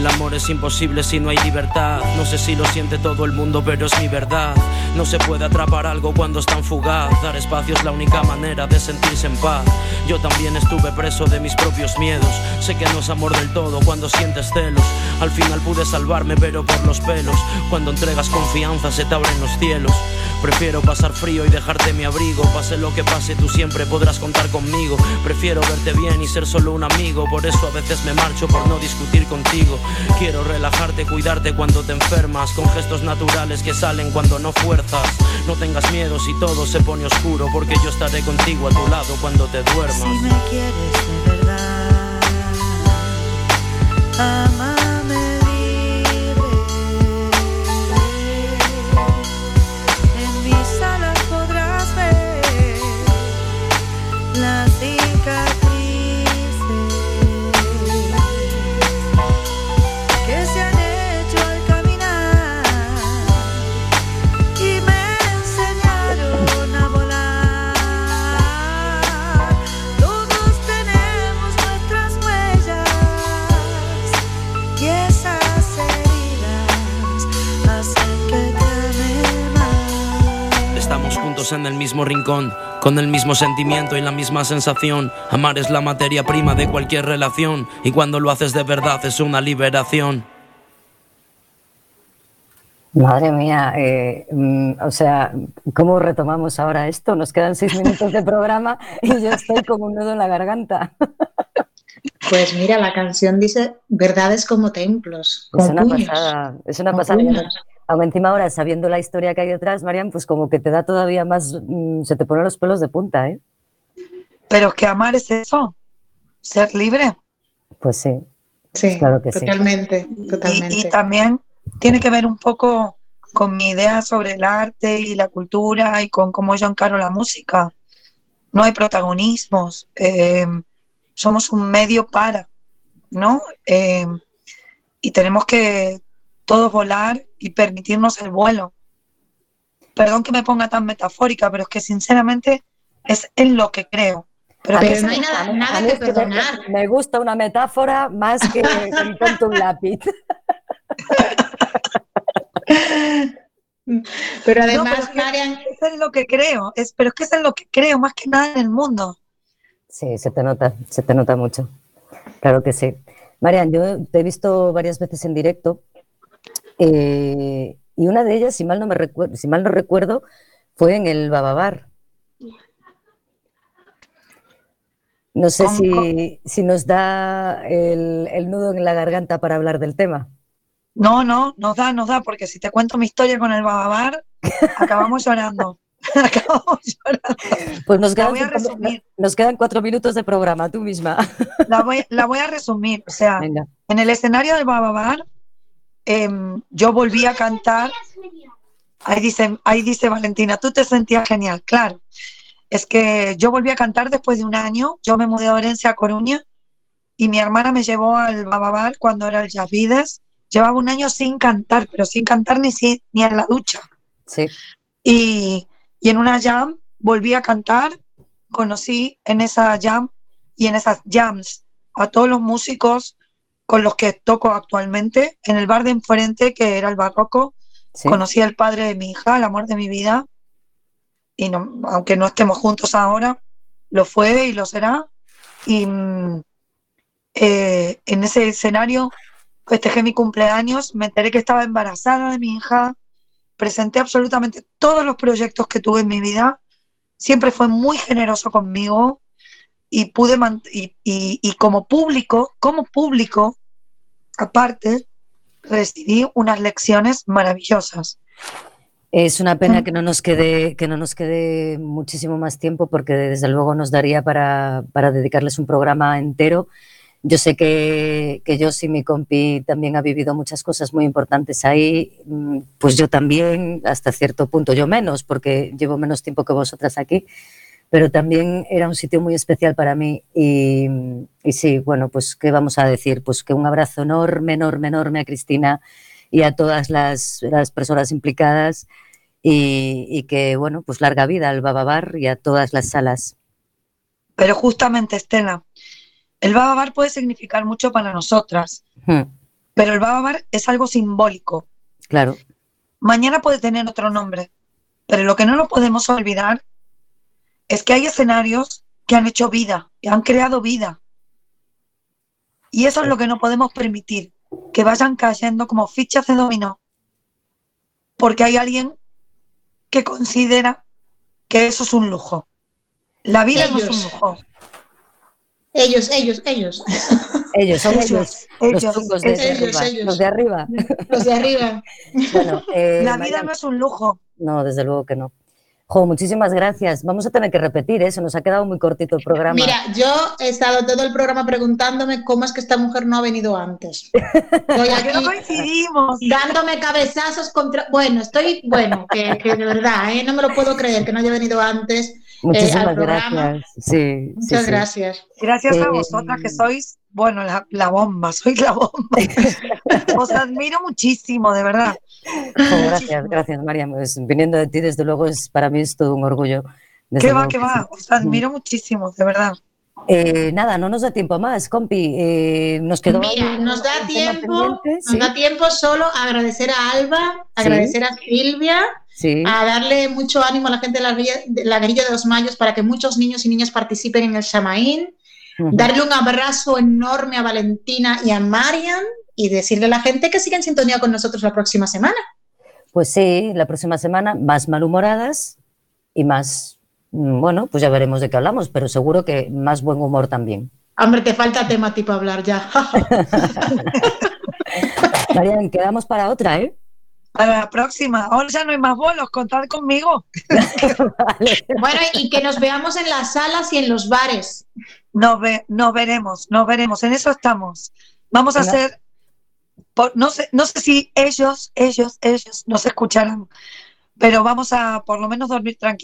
El amor es imposible si no hay libertad. No sé si lo siente todo el mundo, pero es mi verdad. No se puede atrapar algo cuando es tan fugaz. Dar espacio es la única manera de sentirse en paz. Yo también estuve preso de mis propios miedos. Sé que no es amor del todo cuando sientes celos. Al final pude salvarme, pero por los pelos. Cuando entregas confianza se te abren los cielos. Prefiero pasar frío y dejarte mi abrigo. Pase lo que pase, tú siempre podrás contar conmigo. Prefiero verte bien y ser solo un amigo. Por eso a veces me marcho por no discutir contigo. Quiero relajarte, cuidarte cuando te enfermas, con gestos naturales que salen cuando no fuerzas. No tengas miedo si todo se pone oscuro, porque yo estaré contigo a tu lado cuando te duermas. Si me quieres de verdad, amame libre. En mis alas podrás ver las cicatrices que se han hecho al caminar y me enseñaron a volar. Todos tenemos nuestras huellas y esas heridas hacen que te ame más. Estamos juntos en el mismo rincón, con el mismo sentimiento y la misma sensación. Amar es la materia prima de cualquier relación, y cuando lo haces de verdad es una liberación. Madre mía, o sea, ¿cómo retomamos ahora esto? Nos quedan 6 minutos de programa y yo estoy con un nudo en la garganta. Pues mira, la canción dice verdades como templos, Es como una puños. pasada, es una Como pasada. puños. Aunque encima ahora, sabiendo la historia que hay detrás, Marian, pues como que te da todavía más, se te ponen los pelos de punta, ¿eh? Pero es que amar es eso, ser libre. Pues sí, Sí, claro que sí. totalmente, Y totalmente. también tiene que ver un poco con mi idea sobre el arte y la cultura y con cómo yo encaro la música. No hay protagonismos, somos un medio para, ¿no? Y tenemos que todos volar y permitirnos el vuelo. Perdón que me ponga tan metafórica, pero es que sinceramente es en lo que creo. Pero Pero que no hay nada A mí que es que perdonar. me gusta una metáfora más que intento un lápiz. Pero no, además, pero es que Marian, es en lo que creo, pero es que es en lo que creo más que nada en el mundo. Sí, se te nota mucho. Claro que sí. Marian, yo te he visto varias veces en directo y una de ellas, si mal no recuerdo, fue en el Bababar. No sé si nos da el nudo en la garganta para hablar del tema. No, nos da, porque si te cuento mi historia con el Bababar, acabamos llorando. Acabamos llorando. Pues nos quedan 4 minutos de programa, tú misma. La voy a resumir. O sea, Venga. en el escenario del Bababar, yo volví a cantar. Ahí dice Valentina, tú te sentías genial, claro. Es que yo volví a cantar después de un año. Yo me mudé de Orense a Coruña y mi hermana me llevó al Bababar cuando era el Jazz Vides. Llevaba un año sin cantar, pero sin cantar ni en la ducha. Sí. Y en una jam volví a cantar, conocí en esa jam y en esas jams a todos los músicos con los que toco actualmente. En el bar de enfrente, que era el Barroco, Sí. conocí al padre de mi hija, el amor de mi vida, y no, aunque no estemos juntos ahora, lo fue y lo será. Y en ese escenario festejé mi cumpleaños, me enteré que estaba embarazada de mi hija, presenté absolutamente todos los proyectos que tuve en mi vida, siempre fue muy generoso conmigo y pude y como público, aparte, recibí unas lecciones maravillosas. Es una pena que no nos quede muchísimo más tiempo, porque desde luego nos daría para dedicarles un programa entero. Yo sé que Josi, mi compi, también ha vivido muchas cosas muy importantes ahí, pues yo también, hasta cierto punto, yo menos, porque llevo menos tiempo que vosotras aquí, pero también era un sitio muy especial para mí y sí, bueno, pues ¿qué vamos a decir? Pues que un abrazo enorme, enorme, enorme a Cristina y a todas las personas implicadas y que, bueno, pues larga vida al Bababar y a todas las salas. Pero justamente, Estela, el Bababar puede significar mucho para nosotras. pero el Baba Bar es algo simbólico. Claro. Mañana puede tener otro nombre, pero lo que no nos podemos olvidar es que hay escenarios que han hecho vida, que han creado vida. Y eso es lo que no podemos permitir, que vayan cayendo como fichas de dominó, porque hay alguien que considera que eso es un lujo. La vida no es un lujo. Ellos. Ellos son los chungos de arriba. Los de arriba. Los de arriba. Bueno, la vida no es un lujo. No, desde luego que no. Jo, muchísimas gracias. Vamos a tener que repetir eso, nos ha quedado muy cortito el programa. Mira, yo he estado todo el programa preguntándome cómo es que esta mujer no ha venido antes. Estoy aquí no coincidimos. Dándome cabezazos contra... Bueno, que de verdad, no me lo puedo creer que no haya venido antes. Muchísimas gracias. Sí, muchas gracias. Gracias a vosotras que sois, bueno, la bomba, sois la bomba. Os admiro muchísimo, de verdad. Gracias, María. Pues, viniendo de ti, desde luego, para mí es todo un orgullo. ¿Qué va? Os admiro muchísimo, de verdad. Nada, no nos da tiempo más, compi. Nos quedó. Mira, nos da tiempo solo agradecer a Alba, agradecer a Silvia, a darle mucho ánimo a la gente de la Guerrilla de los Mayos para que muchos niños y niñas participen en el Xamaín, darle un abrazo enorme a Valentina y a Marian y decirle a la gente que siga en sintonía con nosotros la próxima semana. Pues sí, la próxima semana más malhumoradas y más, bueno, pues ya veremos de qué hablamos, pero seguro que más buen humor también. Hombre, te falta tema tipo hablar ya. Marian, quedamos para otra, ¿eh? Para la próxima. Ahora ya no hay más bolos, contad conmigo. Vale. Bueno, y que nos veamos en las salas y en los bares. Nos veremos, en eso estamos. Vamos a hacer, no sé si ellos nos escucharán, pero vamos a por lo menos dormir tranquilos.